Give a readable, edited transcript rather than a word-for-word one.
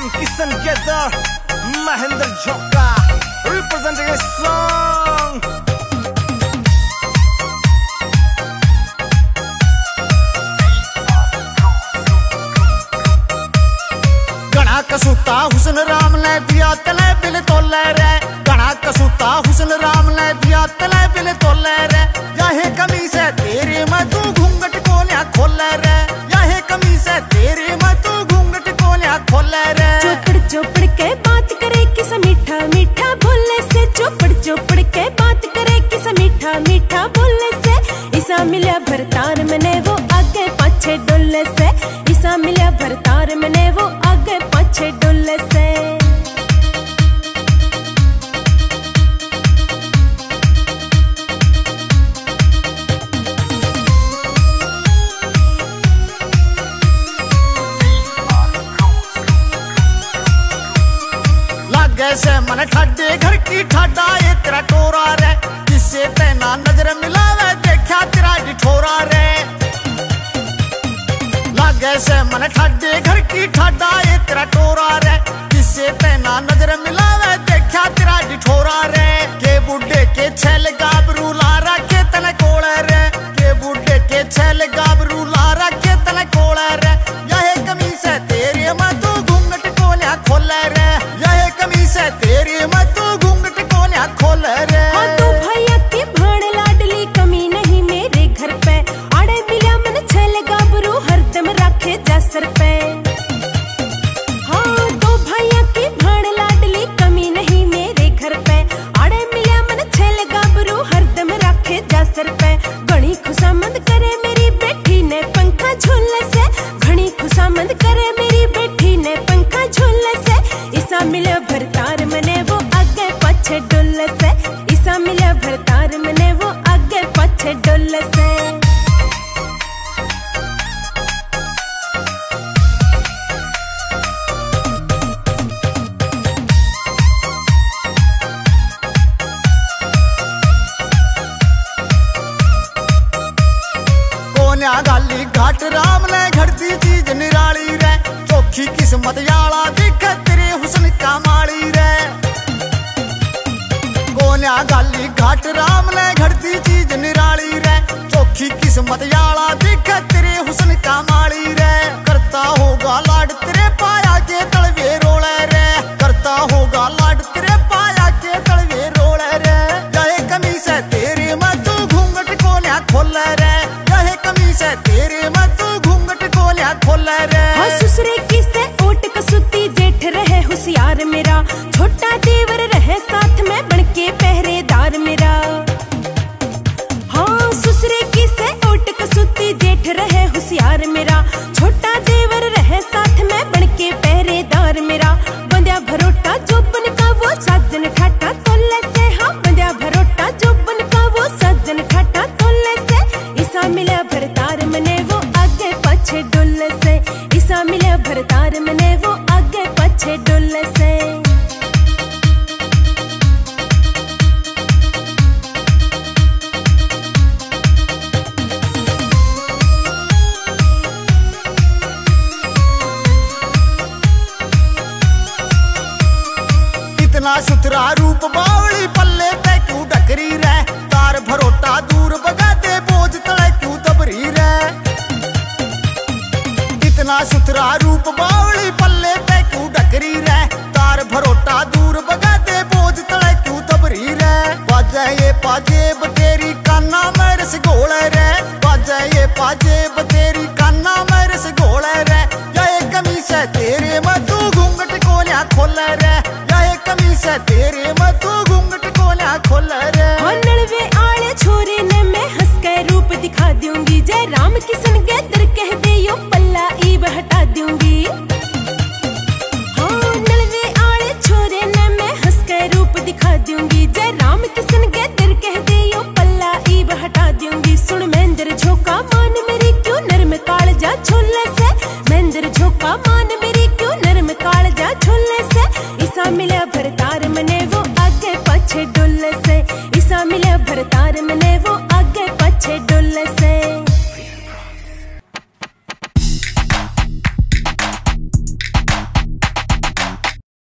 Ram Kishan gather Mahendra झोंका representing a song। गणा कसूता हुस्न राम ने दिया तले बिल तोले रे, गणा कसूता हुस्न राम ने दिया तले बिल तोले रे। यही कमीज है तेरी मैं तू घूंघट कोलियां खोले रे, यही कमीज है तेरी मैं तू घूंघट कोलियां खोले रे। चौपड़ चौपड़ के बात करे किस मीठा मीठा बोलने से, चौपड़ चौपड़ के बात करे किस मीठा मीठा बोलने से। ईसा मिला भरतार मने वो आगे पाछे डोले से, ईसा मिला भरतार मने वो आगे पाछे डोले से। से मन ठाडे घर की ठाडा ये तेरा टोरा रे, जिससे तेना नजर मिलावे देखा तेरा डिठोरा रे। लागे से मन ठाडे घर की ठाडा ये तेरा टोरा रे, जिससे तेना नजर मिलावे देखा तेरा डिठोरा रे। के बुड्ढे के छैल गाबरू ला रखे तने कोले रे, के बुड्ढे के छैल गाबरू ला रखे तने कोले रे। यही कमीज है तेरी मैं तू घूंघट कोलियां खोले रे, यही कमीज है तेरी मैं तू घूंघट कोलियां खोले रे। हाँ तू भैया की भाण लाडली कमी नहीं मेरे घर पे, आड़े मिला मन छैल गाबरू हरदम रखे जा सर पे। हाँ तो भैया की भाण लाडली कमी नहीं मेरे घर पे, आड़े मिला मन छैल गाबरू हरदम रखे जा सर पे। घणी खुशामद करे मेरी बेटी ने पंखा झूलने से, घणी खुशामद करे मेरी बेटी ने पंखा झूलने से। ईसा मिला भरतार मने वो आगे पाछे डोले से, ईसा मिला भरतार मने वो आगे पाछे डोले से। कोन्या गाली घाट राम ने घड़ती चीज निराली रे, चोखी किस्मत याला दिखे तेरे हुस्न का माली रे। कोन्या गाली घाट राम ने घड़ती चीज निराली रे, चोखी किस्मत याला दिखे तेरे हुस्न का माली रे। करता होगा लाड तेरे पाया के तलवे रोले रे, करता होगा लाड तेरे पाया के तलवे रोले रे। यही कमीज है तेरी मैं तू घूंघट कोलियां खोले रे, यही कमीज है तेरी मैं तू घूंघट कोलियां खोले रे। हाँ ससुरे की से ओट कसुती जेठ रहे होशियार मेरा, छोटा देवर रहे साथ में बनके पहरेदार मेरा। हाँ ससुरे की से ओट कसुती जेठ रहे होशियार मेरा, छोटा देवर रहे साथ में बनके पहरेदार मेरा। बंध्या भरोटा जोबन का वो साजन ठाटा तोले से, हाँ बंध्या भरोटा जोबन का वो साजन ठाटा तोले से। ईसा मिला भरतार मने वो आगे पाछे डोले से, ईसा मिला भरतार मने वो आगे पाछे डोले से। इतना सुथरा रूप बावली पल्ले ते क्यों डकरी रे, तार भरोटा दूर बगा दे बोझ तले क्यों दबरी रे। इतना सुथरा रूप बावली पल्ले ते क्यों डकरी रे, तार भरोटा दूर बगा दे बोझ तले क्यों दबरी रे। बाजे ये पाजेब तेरी काना में रस घोले रे, बाजे ये पाजेब तेरी काना में रस घोले रे। यही कमीज है तेरे मैं तू घूंघट कोलियां खोले रे, यही कमीज है तेरे मैं तू घूंघट कोलियां खोले रे। हाँ नलवे आले छोरे ने मैं हंस के रूप दिखा दूंगी, जय राम किशन गेदर कह दे यो पल्ला ईब हटा दूंगी। हाँ नलवे आले छोरे ने मैं हंस के रूप दिखा दूंगी, जय राम किशन गेदर कह दे यो पल्ला ईब हटा दूंगी। सुन महेंद्र झोंका मान मेरी क्यों नरम काल जा छोले से, महेंद्र झोंका मान मेरी क्यों नरम काल जा छोले से। ईसा मिला भरतार मने वो आगे पाछे डोले से, ईसा मिला भरतार मने